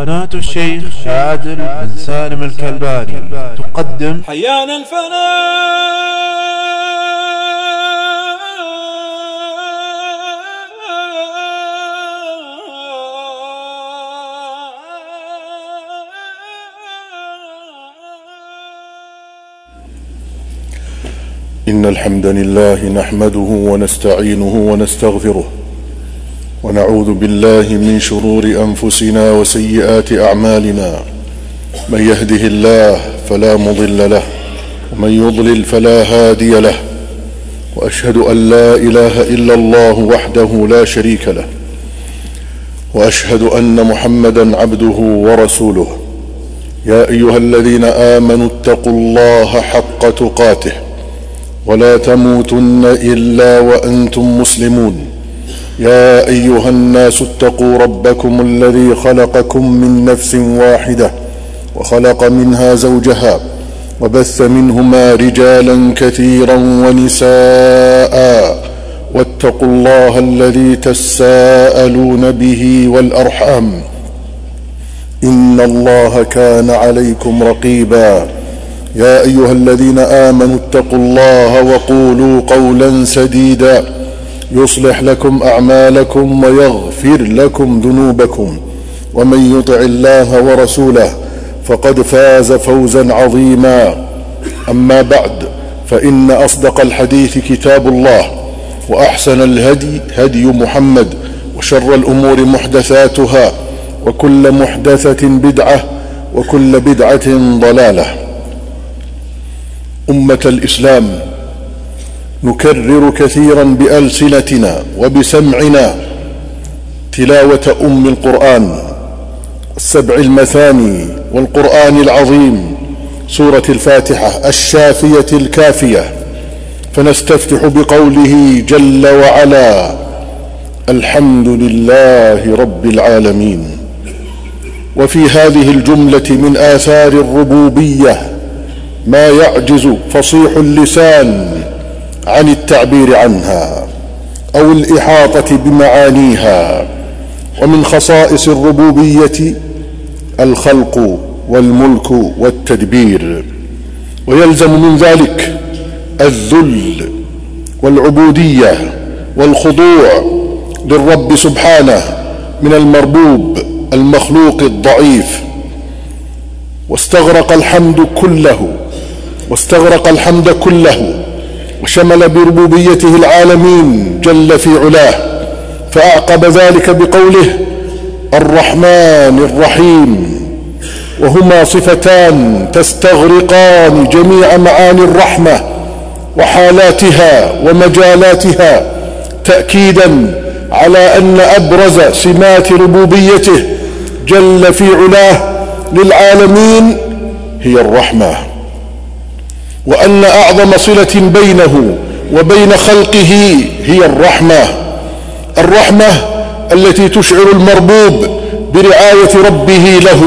قناة الشيخ عادل بن سالم الكلباني تقدم حيانا الفناء. إن الحمد لله نحمده ونستعينه ونستغفره ونعوذ بالله من شرور أنفسنا وسيئات أعمالنا. من يهده الله فلا مضل له ومن يضلل فلا هادي له، وأشهد أن لا إله إلا الله وحده لا شريك له، وأشهد أن محمدا عبده ورسوله. يا أيها الذين آمنوا اتقوا الله حق تقاته ولا تموتن إلا وأنتم مسلمون. يا أيها الناس اتقوا ربكم الذي خلقكم من نفس واحدة وخلق منها زوجها وبث منهما رجالا كثيرا ونساء، واتقوا الله الذي تساءلون به والأرحام إن الله كان عليكم رقيبا. يا أيها الذين آمنوا اتقوا الله وقولوا قولا سديدا يصلح لكم أعمالكم ويغفر لكم ذنوبكم، ومن يطع الله ورسوله فقد فاز فوزا عظيما. أما بعد، فإن أصدق الحديث كتاب الله، وأحسن الهدي هدي محمد، وشر الأمور محدثاتها، وكل محدثة بدعة، وكل بدعة ضلالة. أمة الإسلام، نكرر كثيرا بألسنتنا وبسمعنا تلاوة أم القرآن، السبع المثاني والقرآن العظيم، سورة الفاتحة الشافية الكافية. فنستفتح بقوله جل وعلا: الحمد لله رب العالمين. وفي هذه الجملة من آثار الربوبية ما يعجز فصيح اللسان عن التعبير عنها أو الإحاطة بمعانيها. ومن خصائص الربوبية الخلق والملك والتدبير، ويلزم من ذلك الذل والعبودية والخضوع للرب سبحانه من المربوب المخلوق الضعيف. واستغرق الحمد كله وشمل بربوبيته العالمين جل في علاه، فأعقب ذلك بقوله الرحمن الرحيم، وهما صفتان تستغرقان جميع معاني الرحمة وحالاتها ومجالاتها، تأكيدا على أن أبرز سمات ربوبيته جل في علاه للعالمين هي الرحمة، وأن أعظم صلة بينه وبين خلقه هي الرحمة التي تشعر المربوب برعاية ربه له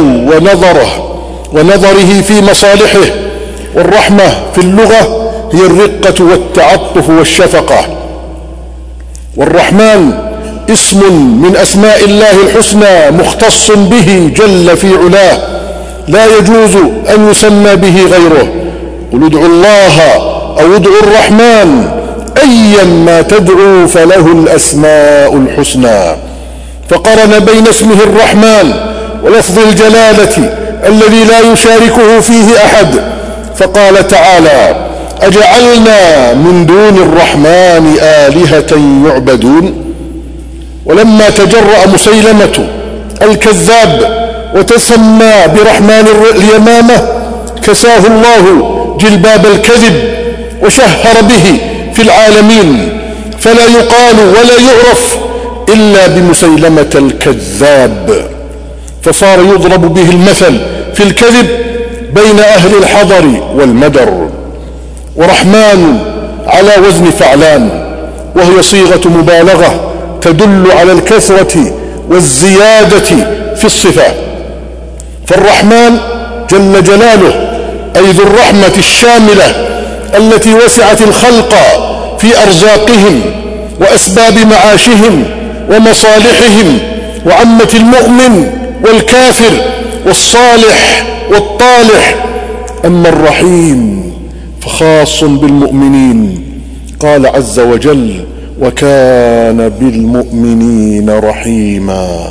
ونظره في مصالحه. والرحمة في اللغة هي الرقة والتعطف والشفقة. والرحمن اسم من أسماء الله الحسنى مختص به جل في علاه، لا يجوز أن يسمى به غيره. قل ادعوا الله أو ادعوا الرحمن أيا ما تدعوا فله الأسماء الحسنى. فقرن بين اسمه الرحمن ولفظ الجلالة الذي لا يشاركه فيه أحد، فقال تعالى: أجعلنا من دون الرحمن آلهة يعبدون. ولما تجرأ مسيلمة الكذاب وتسمى برحمن اليمامة كساه الله جلباب الكذب وشهر به في العالمين، فلا يقال ولا يعرف إلا بمسيلمة الكذاب، فصار يضرب به المثل في الكذب بين أهل الحضر والمدر. ورحمن على وزن فعلان، وهي صيغة مبالغة تدل على الكثرة والزيادة في الصفة. فالرحمن جل جلاله أي ذو الرحمة الشاملة التي وسعت الخلق في أرزاقهم وأسباب معاشهم ومصالحهم، وعمت المؤمن والكافر والصالح والطالح. أما الرحيم فخاص بالمؤمنين. قال عز وجل: وكان بالمؤمنين رحيما.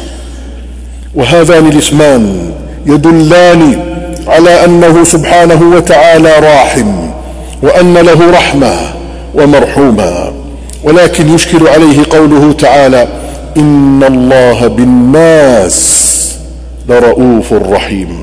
وهذان الاسمان يدلان على أنه سبحانه وتعالى راحم، وأن له رحمة ومرحوما. ولكن يشكل عليه قوله تعالى: إن الله بالناس لرؤوف رحيم.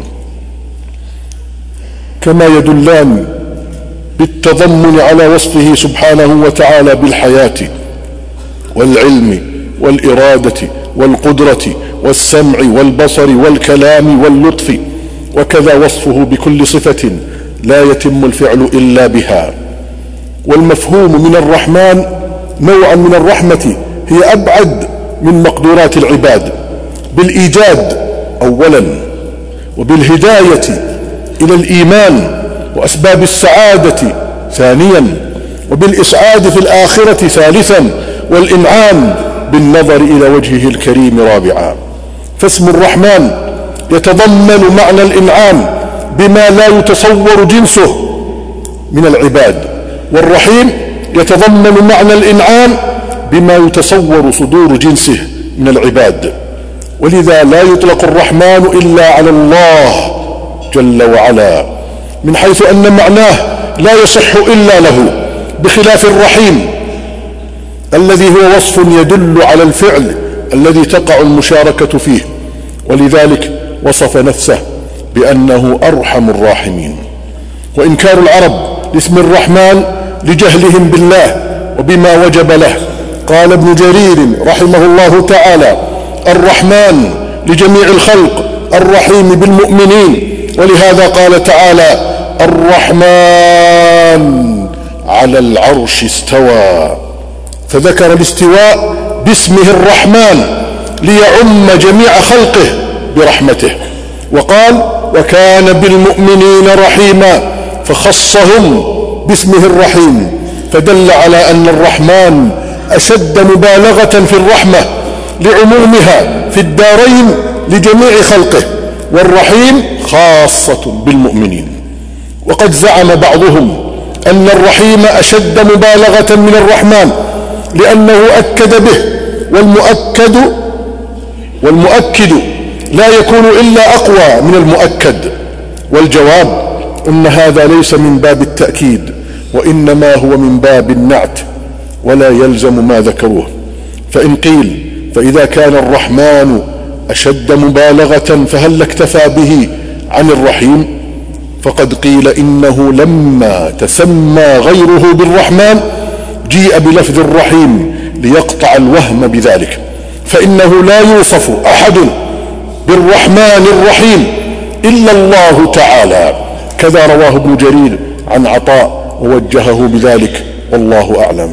كما يدلان بالتضمن على وصفه سبحانه وتعالى بالحياة والعلم والإرادة والقدرة والسمع والبصر والكلام واللطف، وكذا وصفه بكل صفة لا يتم الفعل إلا بها. والمفهوم من الرحمن نوعا من الرحمة هي أبعد من مقدورات العباد، بالإيجاد أولا، وبالهداية إلى الإيمان وأسباب السعادة ثانيا، وبالإسعاد في الآخرة ثالثا، والإنعام بالنظر إلى وجهه الكريم رابعا. فاسم الرحمن يتضمن معنى الإنعام بما لا يتصور جنسه من العباد، والرحيم يتضمن معنى الإنعام بما يتصور صدور جنسه من العباد. ولذا لا يطلق الرحمن إلا على الله جل وعلا، من حيث أن معناه لا يصح إلا له، بخلاف الرحيم الذي هو وصف يدل على الفعل الذي تقع المشاركة فيه. ولذلك وصف نفسه بأنه أرحم الراحمين. وإنكار العرب لاسم الرحمن لجهلهم بالله وبما وجب له. قال ابن جرير رحمه الله تعالى: الرحمن لجميع الخلق، الرحيم بالمؤمنين. ولهذا قال تعالى: الرحمن على العرش استوى، فذكر الاستواء باسمه الرحمن ليعم جميع خلقه برحمته. وقال: وكان بالمؤمنين رحيما، فخصهم باسمه الرحيم، فدل على أن الرحمن أشد مبالغة في الرحمة لعمومها في الدارين لجميع خلقه، والرحيم خاصة بالمؤمنين. وقد زعم بعضهم أن الرحيم أشد مبالغة من الرحمن لأنه أكد به، والمؤكد لا يكون إلا أقوى من المؤكد. والجواب أن هذا ليس من باب التأكيد، وإنما هو من باب النعت، ولا يلزم ما ذكروه. فإن قيل: فإذا كان الرحمن أشد مبالغة فهل اكتفى به عن الرحيم؟ فقد قيل إنه لما تسمى غيره بالرحمن جيء بلفظ الرحيم ليقطع الوهم بذلك، فإنه لا يوصف أحد بالرحمن الرحيم إلا الله تعالى. كذا رواه ابن جرير عن عطاء ووجهه بذلك، والله أعلم.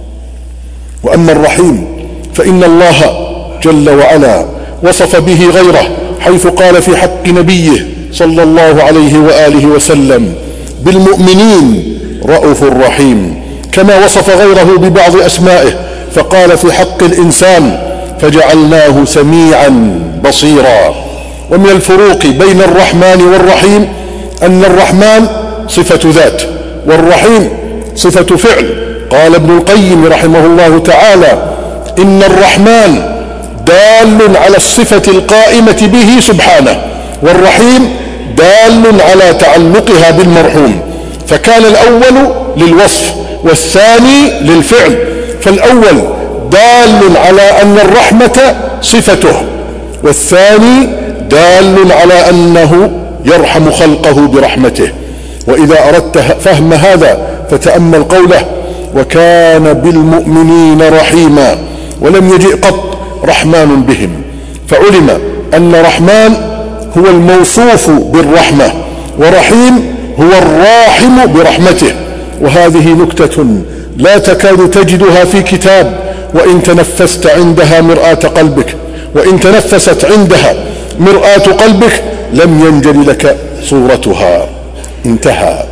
وأما الرحيم فإن الله جل وعلا وصف به غيره، حيث قال في حق نبيه صلى الله عليه وآله وسلم: بالمؤمنين رؤوف رحيم، كما وصف غيره ببعض أسمائه، فقال في حق الإنسان: فجعلناه سميعا بصيرا. ومن الفروق بين الرحمن والرحيم أن الرحمن صفة ذات، والرحيم صفة فعل. قال ابن القيم رحمه الله تعالى: إن الرحمن دال على الصفة القائمة به سبحانه، والرحيم دال على تعلقها بالمرحوم، فكان الأول للوصف والثاني للفعل. فالأول دال على أن الرحمة صفته، والثاني دال على أنه يرحم خلقه برحمته. وإذا أردت فهم هذا فتأمل قوله: وكان بالمؤمنين رحيما، ولم يجئ قط رحمن بهم، فعلم أن رحمن هو الموصوف بالرحمة، ورحيم هو الراحم برحمته. وهذه نكتة لا تكاد تجدها في كتاب، وإن تنفست عندها مرآة قلبك، وإن تنفست عندها مرآة قلبك لم ينجل لك صورتها. انتهى.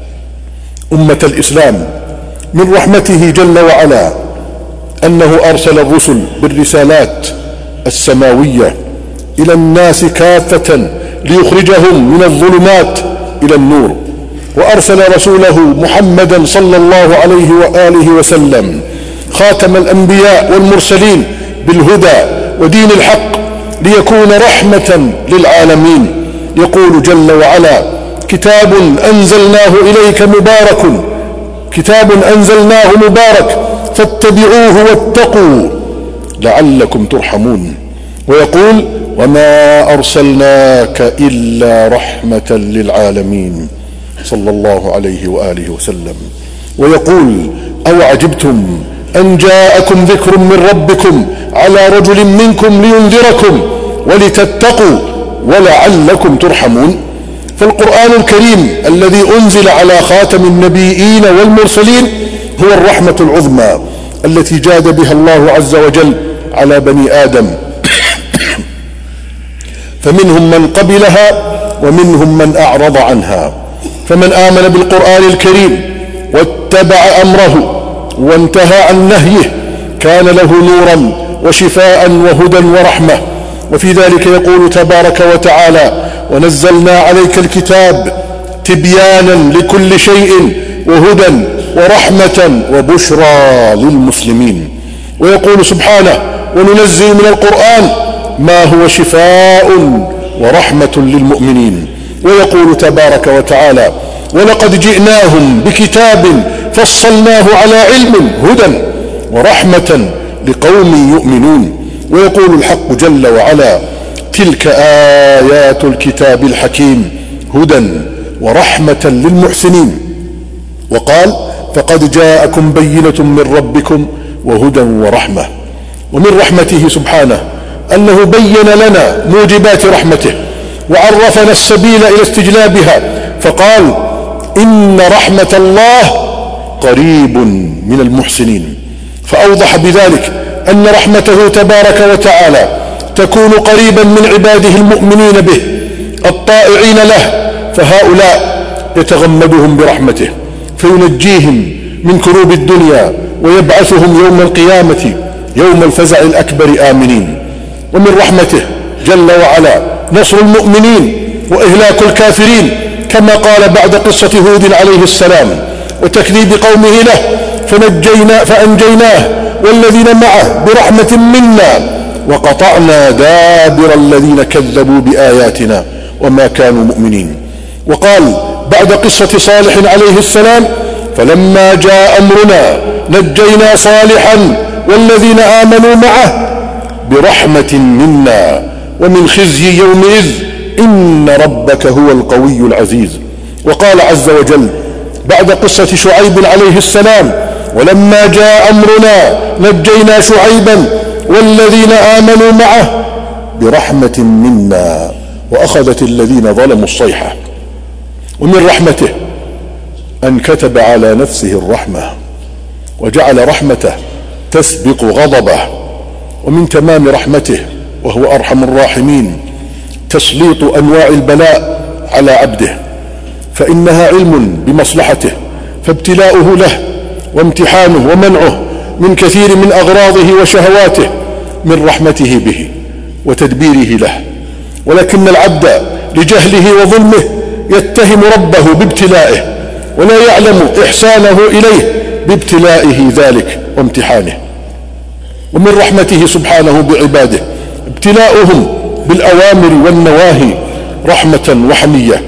أمة الإسلام، من رحمته جل وعلا أنه أرسل الرسل بالرسالات السماوية إلى الناس كافة ليخرجهم من الظلمات إلى النور، وأرسل رسوله محمدا صلى الله عليه وآله وسلم خاتم الأنبياء والمرسلين بالهدى ودين الحق ليكون رحمة للعالمين. يقول جل وعلا: كتاب أنزلناه إليك مبارك، كتاب أنزلناه مبارك فاتبعوه واتقوا لعلكم ترحمون. ويقول: وما أرسلناك إلا رحمة للعالمين، صلى الله عليه وآله وسلم. ويقول: أو عجبتم أن جاءكم ذكر من ربكم على رجل منكم لينذركم ولتتقوا ولعلكم ترحمون. فالقرآن الكريم الذي أنزل على خاتم النبيين والمرسلين هو الرحمة العظمى التي جاد بها الله عز وجل على بني آدم، فمنهم من قبلها ومنهم من أعرض عنها. فمن آمن بالقرآن الكريم واتبع أمره وانتهى عن نهيه كان له نورا وشفاء وهدى ورحمة. وفي ذلك يقول تبارك وتعالى: ونزلنا عليك الكتاب تبيانا لكل شيء وهدى ورحمة وبشرى للمسلمين. ويقول سبحانه: وننزل من القرآن ما هو شفاء ورحمة للمؤمنين. ويقول تبارك وتعالى: ولقد جئناهم بكتاب فصلناه على علم هدى ورحمة لقوم يؤمنون. ويقول الحق جل وعلا: تلك آيات الكتاب الحكيم هدى ورحمة للمحسنين. وقال: فقد جاءكم بينة من ربكم وهدى ورحمة. ومن رحمته سبحانه أنه بين لنا موجبات رحمته وعرفنا السبيل إلى استجلابها، فقال: إن رحمة الله قريب من المحسنين. فأوضح بذلك أن رحمته تبارك وتعالى تكون قريبا من عباده المؤمنين به الطائعين له، فهؤلاء يتغمدهم برحمته فينجيهم من كروب الدنيا ويبعثهم يوم القيامة يوم الفزع الأكبر آمنين. ومن رحمته جل وعلا نصر المؤمنين وإهلاك الكافرين، كما قال بعد قصة هود عليه السلام وتكذيب قومه له: فأنجيناه والذين معه برحمة منا وقطعنا دابر الذين كذبوا بآياتنا وما كانوا مؤمنين. وقال بعد قصة صالح عليه السلام: فلما جاء أمرنا نجينا صالحا والذين آمنوا معه برحمة منا ومن خزي يومئذ إن ربك هو القوي العزيز. وقال عز وجل بعد قصة شعيب عليه السلام: ولما جاء أمرنا نجينا شعيبا والذين آمنوا معه برحمة منا وأخذت الذين ظلموا الصيحة. ومن رحمته أن كتب على نفسه الرحمة وجعل رحمته تسبق غضبه. ومن تمام رحمته وهو أرحم الراحمين تسليط أنواع البلاء على عبده، فإنها علم بمصلحته، فابتلاؤه له وامتحانه ومنعه من كثير من أغراضه وشهواته من رحمته به وتدبيره له. ولكن العبد لجهله وظلمه يتهم ربه بابتلائه ولا يعلم إحسانه إليه بابتلائه ذلك وامتحانه. ومن رحمته سبحانه بعباده ابتلاؤهم بالأوامر والنواهي رحمة وحمية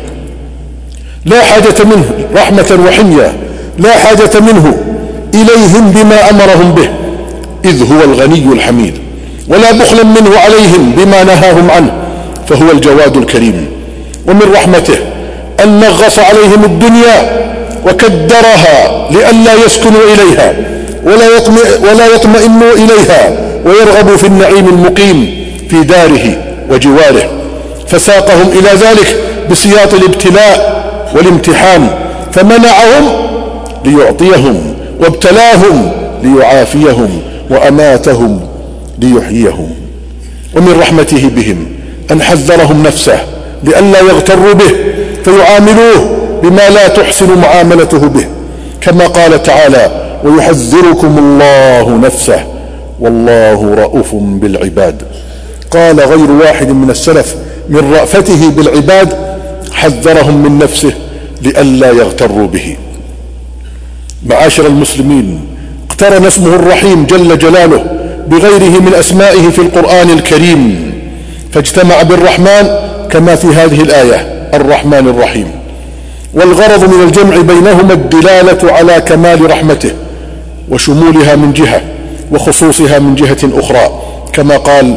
لا حاجة منه، رحمة وحمية لا حاجة منه إليهم بما أمرهم به، إذ هو الغني الحميد، ولا بخلا منه عليهم بما نهاهم عنه، فهو الجواد الكريم. ومن رحمته أن نغص عليهم الدنيا وكدرها لئلا يسكنوا إليها ولا يطمئنوا إليها ويرغبوا في النعيم المقيم في داره وجواره، فساقهم إلى ذلك بسياط الابتلاء والامتحان، فمنعهم ليعطيهم وابتلاهم ليعافيهم وأماتهم ليحييهم. ومن رحمته بهم أن حذرهم نفسه لئلا يغتروا به فيعاملوه بما لا تحسن معاملته به، كما قال تعالى: ويحذركم الله نفسه والله رؤوف بالعباد. قال غير واحد من السلف من رأفته بالعباد حذرهم من نفسه لئلا يغتروا به. معاشر المسلمين، اقترن اسمه الرحيم جل جلاله بغيره من أسمائه في القرآن الكريم، فاجتمع بالرحمن كما في هذه الآية الرحمن الرحيم. والغرض من الجمع بينهما الدلالة على كمال رحمته وشمولها من جهة وخصوصها من جهة أخرى، كما قال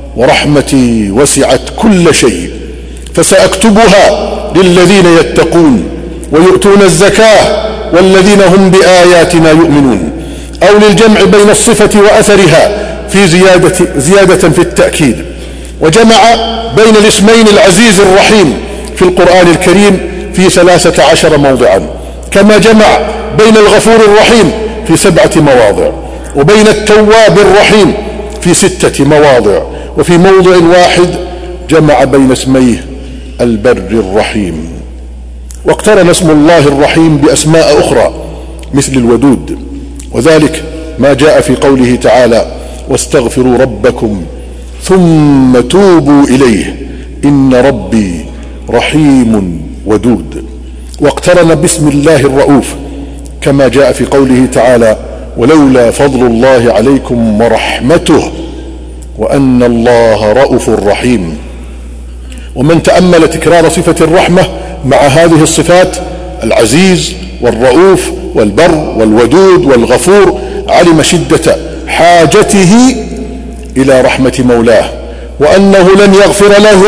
ورحمتي وسعت كل شيء فسأكتبها للذين يتقون ويؤتون الزكاة والذين هم بآياتنا يؤمنون. أو للجمع بين الصفة وأثرها في زيادة في التأكيد. وجمع بين الاسمين العزيز الرحيم في القرآن الكريم في 13 موضعا، كما جمع بين الغفور الرحيم في 7 مواضع، وبين التواب الرحيم في 6 مواضع، وفي موضع واحد جمع بين اسميه البر الرحيم. واقترن اسم الله الرحيم بأسماء أخرى مثل الودود، وذلك ما جاء في قوله تعالى واستغفروا ربكم ثم توبوا إليه إن ربي رحيم ودود. واقترن باسم الله الرؤوف كما جاء في قوله تعالى ولولا فضل الله عليكم ورحمته وأن الله رؤوف رحيم. ومن تأمل تكرار صفة الرحمة مع هذه الصفات العزيز والرؤوف والبر والودود والغفور علم شدة حاجته إلى رحمة مولاه، وأنه لن يغفر له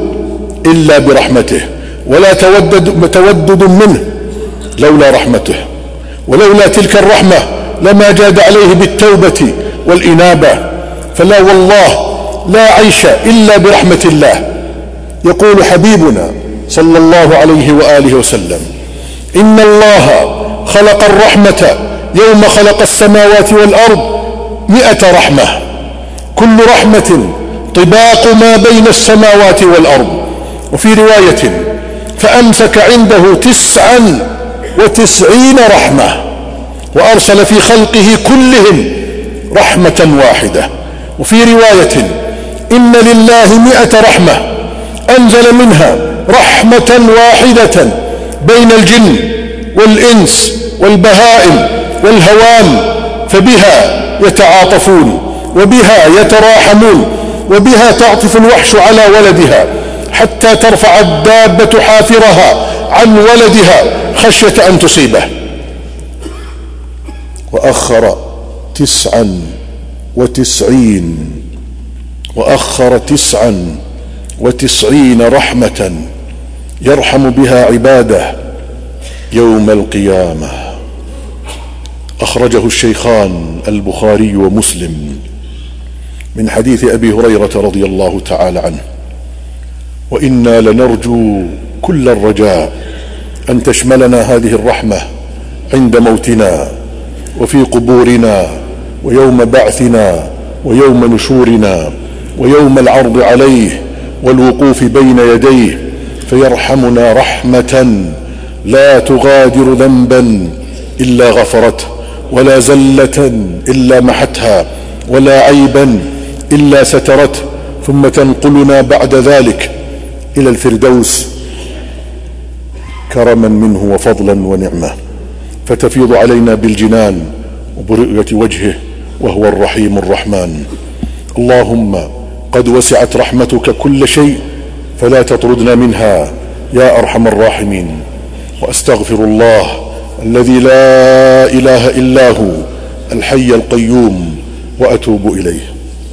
إلا برحمته، ولا تودد منه لولا رحمته. ولولا تلك الرحمة لما جاد عليه بالتوبة والإنابة، فلا والله لا عيش إلا برحمة الله. يقول حبيبنا صلى الله عليه وآله وسلم إن الله خلق الرحمة يوم خلق السماوات والأرض 100 رحمة، كل رحمة طباق ما بين السماوات والأرض. وفي رواية فأمسك عنده 99 رحمة وأرسل في خلقه كلهم رحمة واحدة. وفي رواية إن لله 100 رحمة أنزل منها رحمة واحدة بين الجن والإنس والبهائم والهوام، فبها يتعاطفون وبها يتراحمون وبها تعطف الوحش على ولدها حتى ترفع الدابة حافرها عن ولدها خشية أن تصيبه. وأخر 99 رحمة يرحم بها عباده يوم القيامة. أخرجه الشيخان البخاري ومسلم من حديث أبي هريرة رضي الله تعالى عنه. وإنا لنرجو كل الرجاء أن تشملنا هذه الرحمة عند موتنا وفي قبورنا ويوم بعثنا ويوم نشورنا ويوم العرض عليه والوقوف بين يديه، فيرحمنا رحمة لا تغادر ذنبا إلا غفرته، ولا زلة إلا محتها، ولا عيبا إلا سترته، ثم تنقلنا بعد ذلك إلى الفردوس كرما منه وفضلا ونعمة، فتفيض علينا بالجنان وبرؤية وجهه وهو الرحيم الرحمن. اللهم قد وسعت رحمتك كل شيء فلا تطردنا منها يا أرحم الراحمين. وأستغفر الله الذي لا إله إلا هو الحي القيوم وأتوب إليه.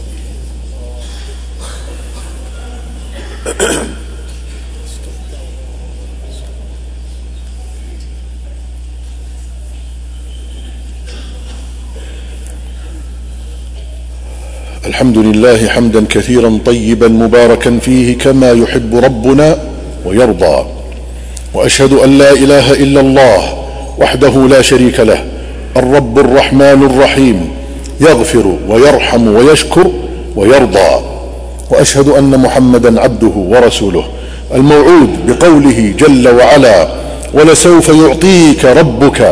الحمد لله حمدا كثيرا طيبا مباركا فيه كما يحب ربنا ويرضى. وأشهد أن لا إله إلا الله وحده لا شريك له الرب الرحمن الرحيم يغفر ويرحم ويشكر ويرضى. وأشهد أن محمدا عبده ورسوله الموعود بقوله جل وعلا ولسوف يعطيك ربك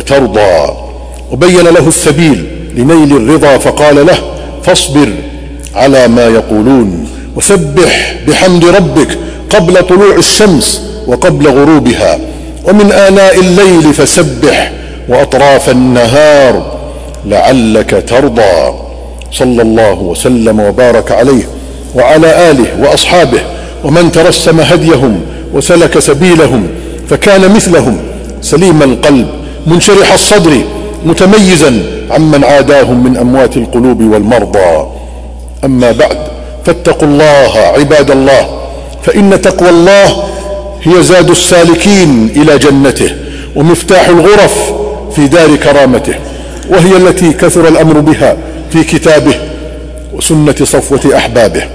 فترضى. وبين له السبيل لنيل الرضا فقال له فاصبر على ما يقولون، وسبح بحمد ربك قبل طلوع الشمس وقبل غروبها، ومن آناء الليل فسبح وأطراف النهار لعلك ترضى. صلى الله وسلم وبارك عليه وعلى آله وأصحابه ومن ترسم هديهم وسلك سبيلهم فكان مثلهم، سليم القلب منشرح الصدر متميزا عمن عاداهم من أموات القلوب والمرضى. أما بعد، فاتقوا الله عباد الله، فإن تقوى الله هي زاد السالكين إلى جنته ومفتاح الغرف في دار كرامته، وهي التي كثر الأمر بها في كتابه وسنة صفوة أحبابه.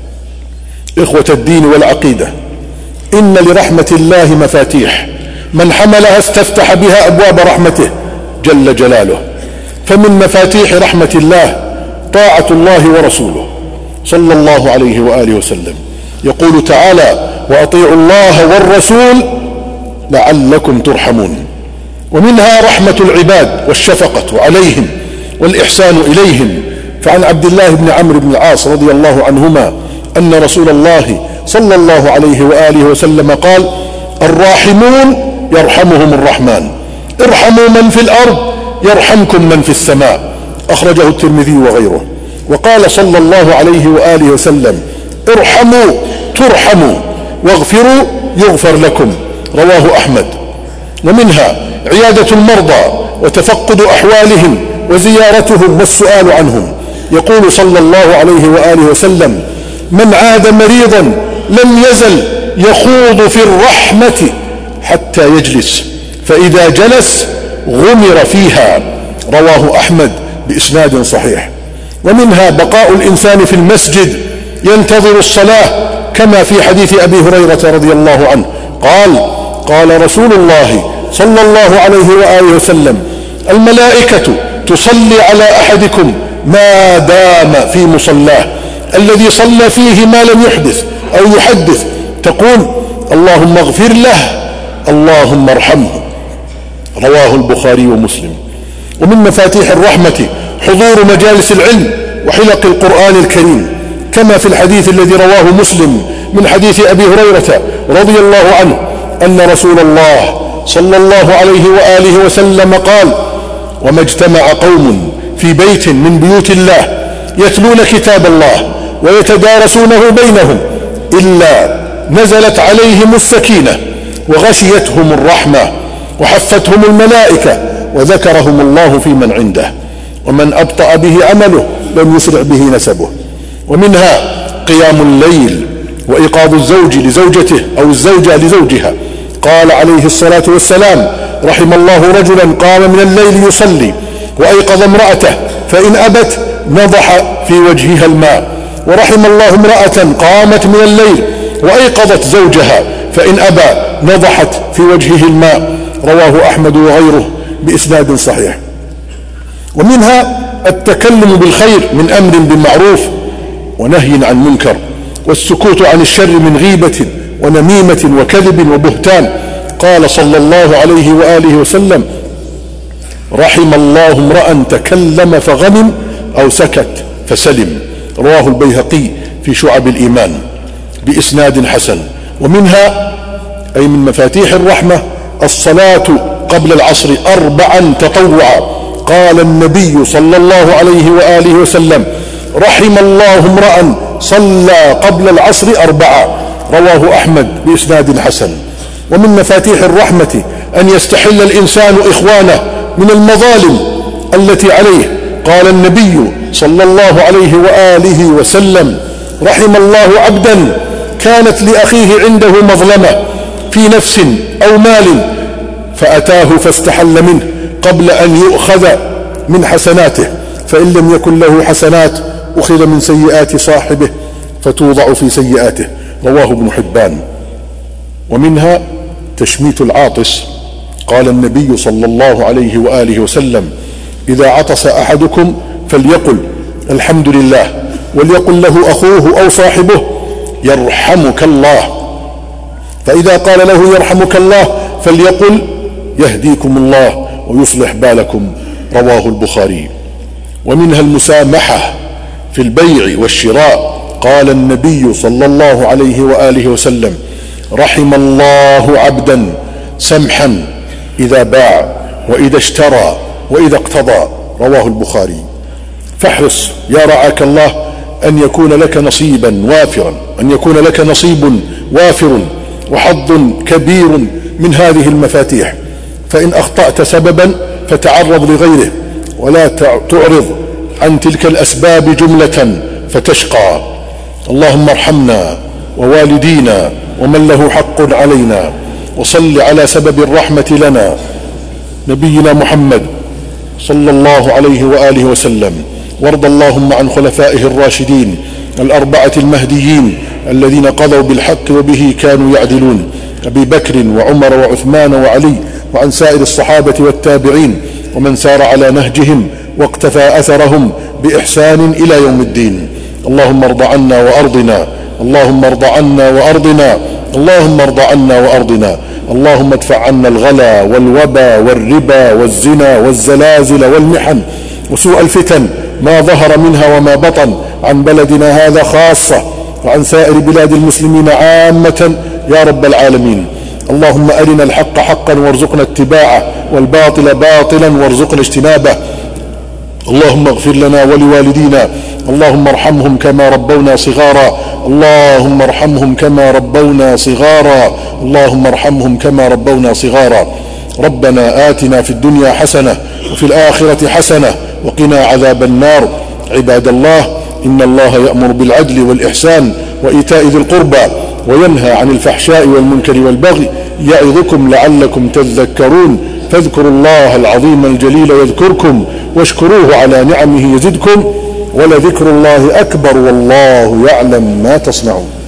إخوة الدين والعقيدة، إن لرحمة الله مفاتيح، من حملها استفتح بها أبواب رحمته جل جلاله. فمن مفاتيح رحمة الله طاعة الله ورسوله صلى الله عليه وآله وسلم. يقول تعالى: وأطيعوا الله والرسول لعلكم ترحمون. ومنها رحمة العباد والشفقة عليهم والإحسان إليهم. فعن عبد الله بن عمرو بن العاص رضي الله عنهما أن رسول الله صلى الله عليه وآله وسلم قال: الراحمون يرحمهم الرحمن، ارحموا من في الأرض يرحمكم من في السماء. أخرجه الترمذي وغيره. وقال صلى الله عليه وآله وسلم: ارحموا ترحموا واغفروا يغفر لكم. رواه أحمد. ومنها عيادة المرضى وتفقد أحوالهم وزيارتهم والسؤال عنهم. يقول صلى الله عليه وآله وسلم: من عاد مريضا لم يزل يخوض في الرحمة حتى يجلس، فإذا جلس غمر فيها. رواه أحمد بإسناد صحيح. ومنها بقاء الإنسان في المسجد ينتظر الصلاة، كما في حديث أبي هريرة رضي الله عنه قال رسول الله صلى الله عليه وآله وسلم: الملائكة تصلي على أحدكم ما دام في مصلاه الذي صلى فيه ما لم يحدث أو يحدث، تقول: اللهم اغفر له، اللهم ارحمه. رواه البخاري ومسلم. ومن مفاتيح الرحمة حضور مجالس العلم وحلق القرآن الكريم، كما في الحديث الذي رواه مسلم من حديث أبي هريرة رضي الله عنه أن رسول الله صلى الله عليه وآله وسلم قال: وما اجتمع قوم في بيت من بيوت الله يتلون كتاب الله ويتدارسونه بينهم إلا نزلت عليهم السكينة وغشيتهم الرحمة وحفتهم الملائكة وذكرهم الله في من عنده، ومن أبطأ به عمله لم يسرع به نسبه. ومنها قيام الليل وإيقاظ الزوج لزوجته أو الزوجة لزوجها. قال عليه الصلاة والسلام: رحم الله رجلا قام من الليل يصلي وأيقظ امرأته فإن أبت نضح في وجهها الماء. ورحم الله امرأة قامت من الليل وأيقظت زوجها فإن أبى نضحت في وجهه الماء. رواه أحمد وغيره بإسناد صحيح. ومنها التكلم بالخير من أمر بالمعروف ونهي عن منكر، والسكوت عن الشر من غيبة ونميمة وكذب وبهتان. قال صلى الله عليه وآله وسلم: رحم الله امرأ تكلم فغنم أو سكت فسلم. رواه البيهقي في شعب الإيمان بإسناد حسن. ومنها أي من مفاتيح الرحمة الصلاة قبل العصر 4 تطوعا. قال النبي صلى الله عليه وآله وسلم: رحم الله امرأ صلى قبل العصر 4. رواه أحمد بإسناد حسن. ومن مفاتيح الرحمة أن يستحل الإنسان إخوانه من المظالم التي عليه. قال النبي صلى الله عليه وآله وسلم: رحم الله عبدا كانت لأخيه عنده مظلمة في نفس أو مال فأتاه فاستحل منه قبل أن يؤخذ من حسناته، فإن لم يكن له حسنات أخذ من سيئات صاحبه فتوضع في سيئاته. رواه ابن حبان. ومنها تشميت العاطس. قال النبي صلى الله عليه وآله وسلم: إذا عطس أحدكم فليقل الحمد لله، وليقل له أخوه أو صاحبه يرحمك الله، فإذا قال له يرحمك الله فليقل يهديكم الله ويصلح بالكم. رواه البخاري. ومنها المسامحة في البيع والشراء. قال النبي صلى الله عليه وآله وسلم: رحم الله عبدا سمحا إذا باع وإذا اشترى وإذا اقتضى. رواه البخاري. فاحرص يا رعاك الله أن يكون لك نصيبا وافرا، أن يكون لك نصيب وافر وحظ كبير من هذه المفاتيح. فإن أخطأت سببا فتعرض لغيره، ولا تعرض عن تلك الأسباب جملة فتشقى. اللهم ارحمنا ووالدينا ومن له حق علينا، وصل على سبب الرحمة لنا نبينا محمد صلى الله عليه وآله وسلم. وارض اللهم عن خلفائه الراشدين الأربعة المهديين الذين قضوا بالحق وبه كانوا يعدلون: أبي بكر وعمر وعثمان وعلي، وعن سائر الصحابة والتابعين ومن سار على نهجهم واقتفى أثرهم بإحسان إلى يوم الدين. اللهم ارض عنا وأرضنا، اللهم ارض عنا وأرضنا، اللهم ارض عنا وأرضنا. اللهم ادفع عنا الغلا والوبا والربا والزنا والزلازل والمحن وسوء الفتن ما ظهر منها وما بطن عن بلدنا هذا خاصة، وعن سائر بلاد المسلمين عامة يا رب العالمين. اللهم أرنا الحق حقا وارزقنا اتباعه، والباطل باطلا وارزقنا اجتنابه. اللهم اغفر لنا ولوالدينا، اللهم ارحمهم كما ربونا صغارا، اللهم ارحمهم كما ربونا صغارا، اللهم ارحمهم كما ربونا صغارا. ربنا آتنا في الدنيا حسنة وفي الآخرة حسنة وقنا عذاب النار. عباد الله، إن الله يأمر بالعدل والإحسان وإيتاء ذي القربى وينهى عن الفحشاء والمنكر والبغي، يعظكم لعلكم تذكرون. فاذكروا الله العظيم الجليل يذكركم، واشكروه على نعمه يزدكم، ولذكر الله أكبر والله يعلم ما تصنعون.